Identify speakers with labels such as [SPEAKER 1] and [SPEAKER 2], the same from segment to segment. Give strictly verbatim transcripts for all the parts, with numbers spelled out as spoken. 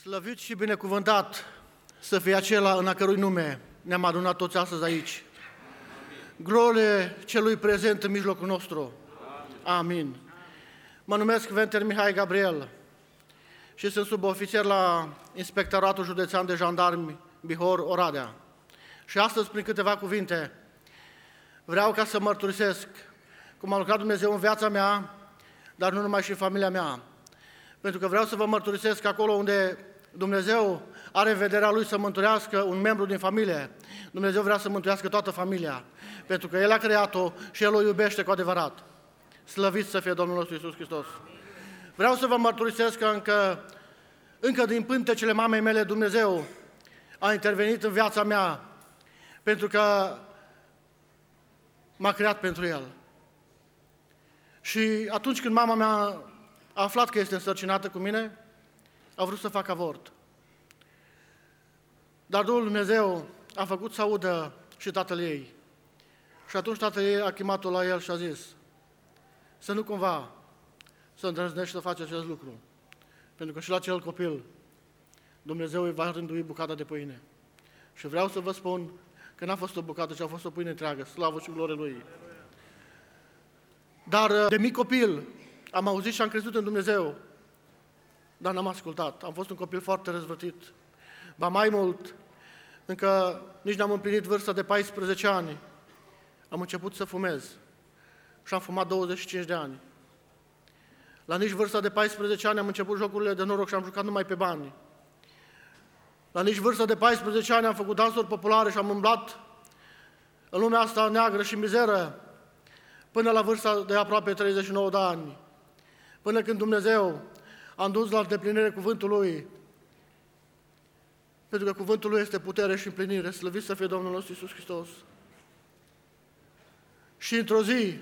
[SPEAKER 1] Slăvit și binecuvântat să fie acela în a cărui nume ne-am adunat toți astăzi aici. Glorie celui prezent în mijlocul nostru. Amin. Mă numesc Venter Mihai Gabriel și sunt subofițer la Inspectoratul Județean de Jandarmi Bihor, Oradea. Și astăzi, prin câteva cuvinte, vreau ca să mărturisesc cum a lucrat Dumnezeu în viața mea, dar nu numai și în familia mea. Pentru că vreau să vă mărturisesc că acolo unde Dumnezeu are în vederea Lui să mântuiască un membru din familie, Dumnezeu vrea să mântuiască toată familia, pentru că El a creat-o și El o iubește cu adevărat. Slăvit să fie Domnul nostru Iisus Hristos! Vreau să vă mărturisesc că încă, încă din pântecele mamei mele Dumnezeu a intervenit în viața mea, pentru că m-a creat pentru El. Și atunci când mama mea a aflat că este însărcinată cu mine, a vrut să facă avort. Dar Domnul Dumnezeu a făcut să audă și tatăl ei. Și atunci tatăl ei a chemat-o la el și a zis: să nu cumva să îndrăznești să faci acest lucru, pentru că și la acel copil Dumnezeu îi va rândui bucata de pâine. Și vreau să vă spun că n-a fost o bucată, ci a fost o pâine întreagă, slavă și glorie Lui. Dar de mic copil am auzit și am crezut în Dumnezeu, dar n-am ascultat. Am fost un copil foarte răzvătit. Ba mai mult, încă nici n-am împlinit vârsta de paisprezece ani, am început să fumez și am fumat douăzeci și cinci de ani. La nici vârsta de paisprezece ani am început jocurile de noroc și am jucat numai pe bani. La nici vârsta de paisprezece ani am făcut dansuri populare și am umblat în lumea asta neagră și mizeră până la vârsta de aproape treizeci și nouă de ani. Până când Dumnezeu a dus la îndeplinire cuvântul Lui, pentru că cuvântul Lui este putere și împlinire, slăvit să fie Domnul nostru Iisus Hristos. Și într-o zi,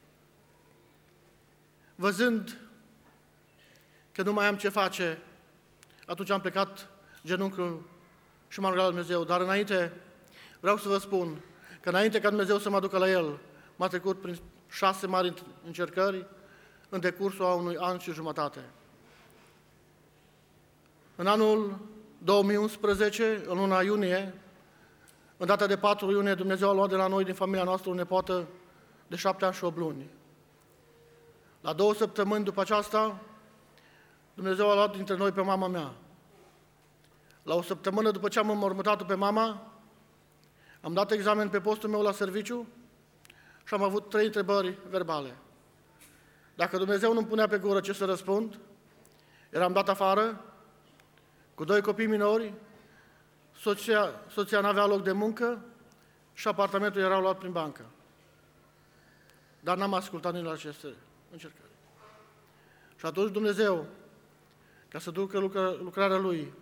[SPEAKER 1] văzând că nu mai am ce face, atunci am plecat genunchiul și m-am rugat la Dumnezeu. Dar înainte, vreau să vă spun că înainte ca Dumnezeu să mă aducă la El, m-a trecut prin șase mari încercări în decursul a unui an și jumătate. În anul două mii unsprezece, în luna iunie, în data de patru iunie, Dumnezeu a luat de la noi, din familia noastră, o nepoată de șapte ani și opt luni. La două săptămâni după aceasta, Dumnezeu a luat dintre noi pe mama mea. La o săptămână după ce am înmormântat-o pe mama, am dat examen pe postul meu la serviciu și am avut trei întrebări verbale. Dacă Dumnezeu nu-mi punea pe gură ce să răspund, eram dat afară, cu doi copii minori, soția, soția n-avea loc de muncă și apartamentul era luat prin bancă. Dar n-am ascultat nici la aceste încercări. Și atunci Dumnezeu, ca să ducă lucrarea Lui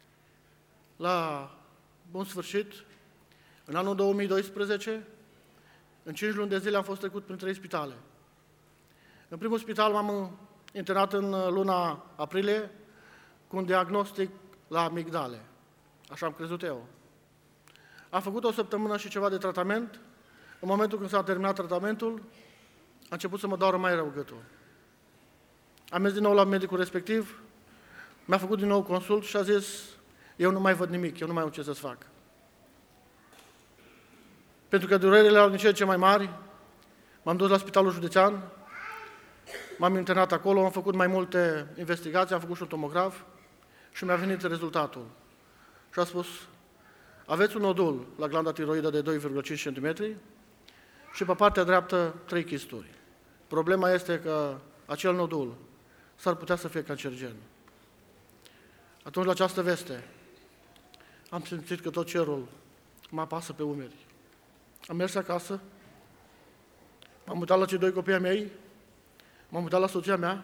[SPEAKER 1] la bun sfârșit, în anul două mii doisprezece, în cinci luni de zile am fost trecut prin trei spitale. În primul spital m-am internat în luna aprilie cu un diagnostic la amigdale. Așa am crezut eu. Am făcut o săptămână și ceva de tratament. În momentul când s-a terminat tratamentul, a început să mă doară mai rău gâtul. Am mers din nou la medicul respectiv, mi-a făcut din nou consult și a zis: eu nu mai văd nimic, eu nu mai am ce să-ți fac. Pentru că durerile erau din ce în ce mai mari, m-am dus la Spitalul Județean, m-am internat acolo, am făcut mai multe investigații, am făcut și un tomograf și mi-a venit rezultatul. Și a spus: aveți un nodul la glanda tiroidă de doi virgulă cinci centimetri și pe partea dreaptă trei chisturi. Problema este că acel nodul s-ar putea să fie cancerigen. Atunci, la această veste, am simțit că tot cerul mă apasă pe umeri. Am mers acasă, m-am mutat la cei doi copii ai mei, m-am mutat la soția mea,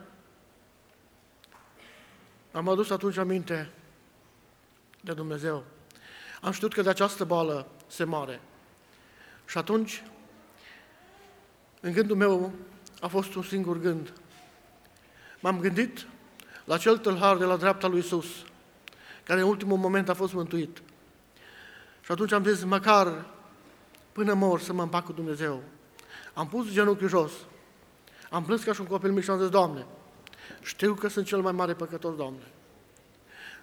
[SPEAKER 1] am adus atunci aminte de Dumnezeu. Am știut că de această boală se moare. Și atunci, în gândul meu a fost un singur gând. M-am gândit la acel tâlhar de la dreapta lui Iisus, care în ultimul moment a fost mântuit. Și atunci am zis: măcar până mor să mă împac cu Dumnezeu. Am pus genunchiul jos, am plâns ca și un copil mic și am zis: Doamne, știu că sunt cel mai mare păcătos, Doamne,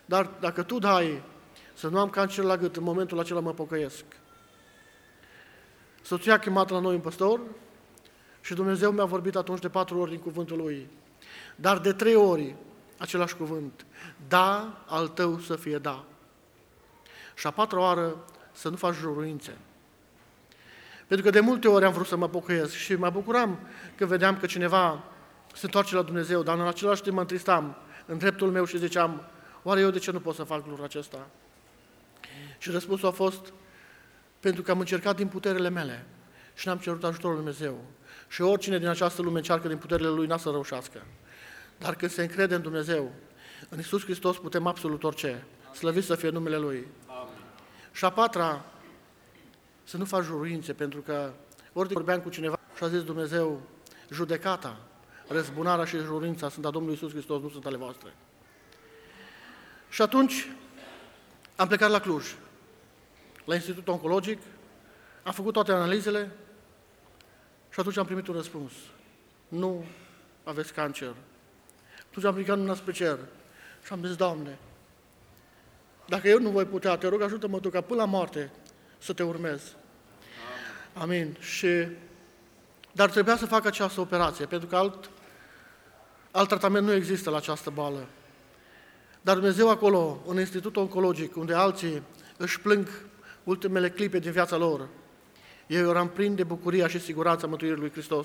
[SPEAKER 1] dar dacă Tu dai să nu am cancer la gât, în momentul acela mă pocăiesc. Soția a chemat la noi un păstor și Dumnezeu mi-a vorbit atunci de patru ori din cuvântul Lui. Dar de trei ori același cuvânt. Da, al Tău să fie da. Și a patra oară să nu faci juruințe. Pentru că de multe ori am vrut să mă pocăiesc și mă bucuram când vedeam că cineva se întoarce la Dumnezeu, dar în același timp mă întristam în dreptul meu și ziceam, oare eu de ce nu pot să fac lucrul acesta? Și răspunsul a fost, pentru că am încercat din puterile mele și n-am cerut ajutorul lui Dumnezeu. Și oricine din această lume încearcă din puterile lui, n-a să reușească. Dar când se încrede în Dumnezeu, în Iisus Hristos putem absolut orice. Slăvit să fie numele Lui. Amin. Și a patra, să nu faci juruințe, pentru că ori vorbeam cu cineva și a zis Dumnezeu, judecata, răzbunarea și juruința sunt a Domnului Iisus Hristos, nu sunt ale voastre. Și atunci am plecat la Cluj, la Institutul Oncologic, am făcut toate analizele și atunci am primit un răspuns. Nu aveți cancer. Atunci am ridicat mâna spre cer și am zis, Doamne, dacă eu nu voi putea, te rog, ajută-mă Tu ca până la moarte să Te urmez. Amin. Amin. Și, dar trebuia să fac această operație, pentru că alt, alt tratament nu există la această boală. Dar Dumnezeu acolo, în Institutul Oncologic, unde alții își plâng ultimele clipe din viața lor, eu eram plin de bucuria și siguranța mântuirii lui Hristos.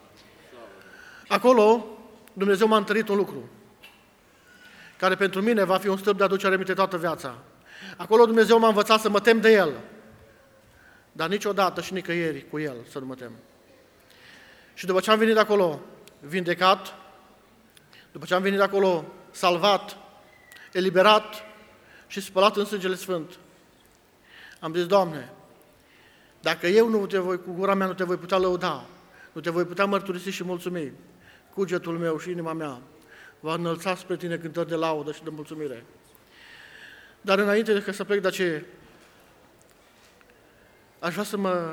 [SPEAKER 1] Acolo, Dumnezeu m-a întărit un lucru, care pentru mine va fi un stâlp de aducere aminte toată viața. Acolo Dumnezeu m-a învățat să mă tem de El, dar niciodată și nicăieri cu El să nu mă tem. Și după ce am venit acolo vindecat, după ce am venit acolo salvat, eliberat și spălat în sângele Sfânt, am zis, Doamne, dacă eu nu te voi, cu gura mea nu te voi putea lăuda, nu te voi putea mărturisi și mulțumi, cugetul meu și inima mea va înălța spre Tine cântări de laudă și de mulțumire. Dar înainte de că să plec de aceea, aș vrea să mă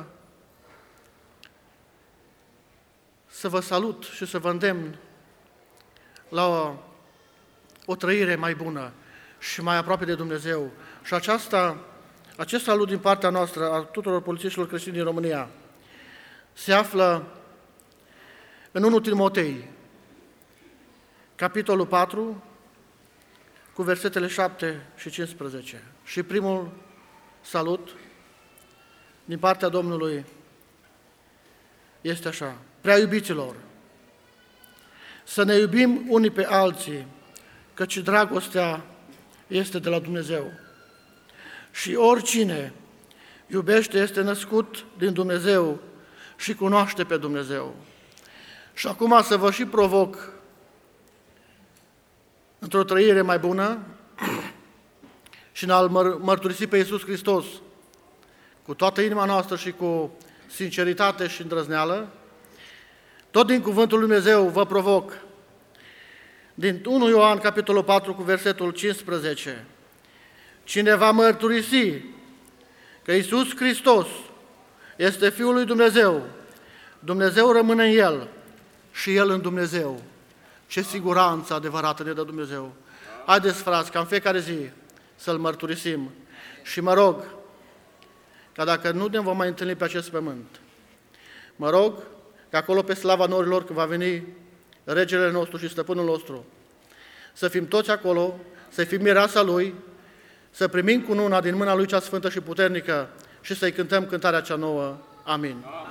[SPEAKER 1] să vă salut și să vă îndemn la o, o trăire mai bună și mai aproape de Dumnezeu. Și aceasta, acest salut din partea noastră, a tuturor polițiștilor creștini din România, se află în întâi Timotei, capitolul patru, cu versetele șapte și cincisprezece. Și primul salut din partea Domnului este așa: Prea iubiților, să ne iubim unii pe alții, căci dragostea este de la Dumnezeu. Și oricine iubește este născut din Dumnezeu și cunoaște pe Dumnezeu. Și acum să vă și provoc într-o trăire mai bună și în a-L mărturisi pe Iisus Hristos cu toată inima noastră și cu sinceritate și îndrăzneală, tot din Cuvântul Lui Dumnezeu vă provoc, din întâi Ioan, capitolul patru, cu versetul cincisprezece. Cine va mărturisi că Iisus Hristos este Fiul lui Dumnezeu, Dumnezeu rămâne în El și El în Dumnezeu. Ce siguranță adevărată ne dă Dumnezeu! Haideți, frați, ca în fiecare zi să-L mărturisim și mă rog ca dacă nu ne vom mai întâlni pe acest pământ, mă rog că acolo pe slava norilor, când va veni Regele nostru și Stăpânul nostru, să fim toți acolo, să fim mireasa Lui, să primim cununa din mâna Lui cea sfântă și puternică și să-i cântăm cântarea cea nouă. Amin.